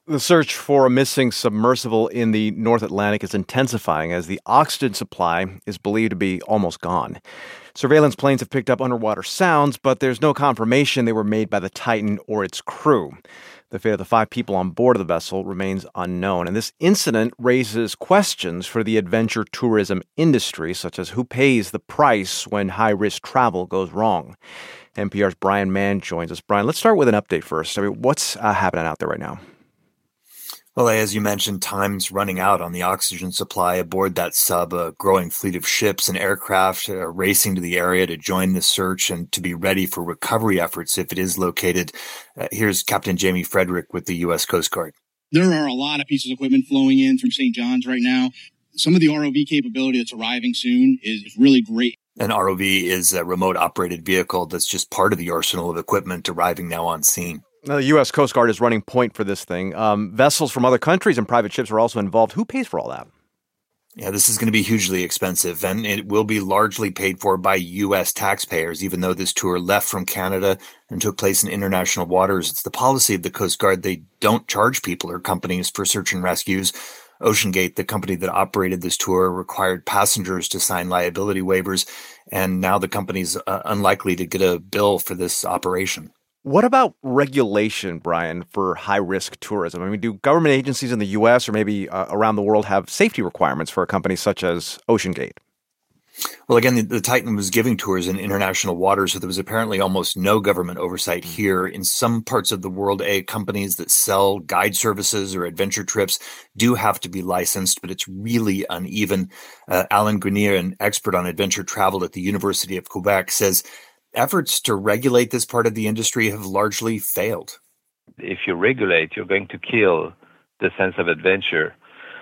The search for a missing submersible in the North Atlantic is intensifying as the oxygen supply is believed to be almost gone. Surveillance planes have picked up underwater sounds, but there's no confirmation they were made by the Titan or its crew. The fate of the 5 people on board of the vessel remains unknown, and this incident raises questions for the adventure tourism industry, such as who pays the price when high-risk travel goes wrong. NPR's Brian Mann joins us. Brian, let's start with an update first. What's happening out there right now? Well, as you mentioned, time's running out on the oxygen supply aboard that sub. A growing fleet of ships and aircraft are racing to the area to join the search and to be ready for recovery efforts if it is located. Here's Captain Jamie Frederick with the U.S. Coast Guard. There are a lot of pieces of equipment flowing in through St. John's right now. Some of the ROV capability that's arriving soon is really great. An ROV is a remote operated vehicle that's just part of the arsenal of equipment arriving now on scene. Now, the U.S. Coast Guard is running point for this thing. Vessels from other countries and private ships are also involved. Who pays for all that? Yeah, this is going to be hugely expensive, and it will be largely paid for by U.S. taxpayers, even though this tour left from Canada and took place in international waters. It's the policy of the Coast Guard. They don't charge people or companies for search and rescues. OceanGate, the company that operated this tour, required passengers to sign liability waivers, and now the company's unlikely to get a bill for this operation. What about regulation, Brian, for high-risk tourism? I mean, do government agencies in the U.S. or maybe around the world have safety requirements for a company such as OceanGate? Well, again, the Titan was giving tours in international waters, so there was apparently almost no government oversight here. In some parts of the world, companies that sell guide services or adventure trips do have to be licensed, but it's really uneven. Alan Grenier, an expert on adventure travel at the University of Quebec, says efforts to regulate this part of the industry have largely failed. If you regulate, you're going to kill the sense of adventure.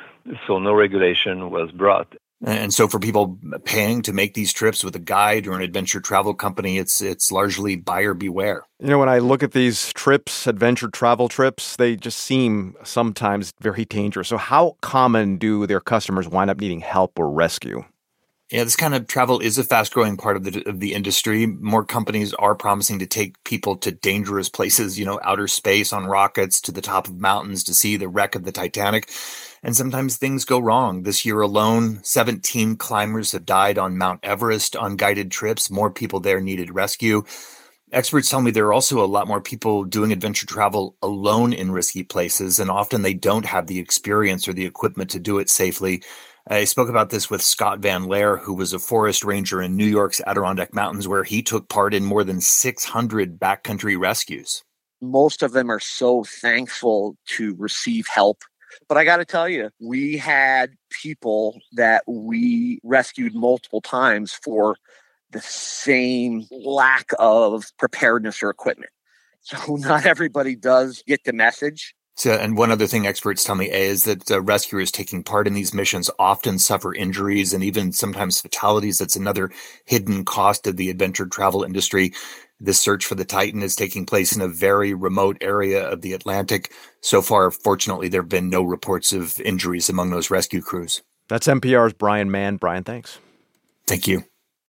So no regulation was brought. And so for people paying to make these trips with a guide or an adventure travel company, it's largely buyer beware. You know, when I look at these trips, adventure travel trips, they just seem sometimes very dangerous. So how common do their customers wind up needing help or rescue? Yeah, this kind of travel is a fast-growing part of the industry. More companies are promising to take people to dangerous places, outer space on rockets, to the top of mountains to see the wreck of the Titanic. And sometimes things go wrong. This year alone, 17 climbers have died on Mount Everest on guided trips. More people there needed rescue. Experts tell me there are also a lot more people doing adventure travel alone in risky places, and often they don't have the experience or the equipment to do it safely. I spoke about this with Scott Van Laer, who was a forest ranger in New York's Adirondack Mountains, where he took part in more than 600 backcountry rescues. Most of them are so thankful to receive help. But I got to tell you, we had people that we rescued multiple times for the same lack of preparedness or equipment. So not everybody does get the message. So, and one other thing experts tell me is that rescuers taking part in these missions often suffer injuries and even sometimes fatalities. That's another hidden cost of the adventure travel industry. This search for the Titan is taking place in a very remote area of the Atlantic. So far, fortunately, there have been no reports of injuries among those rescue crews. That's NPR's Brian Mann. Brian, thanks. Thank you.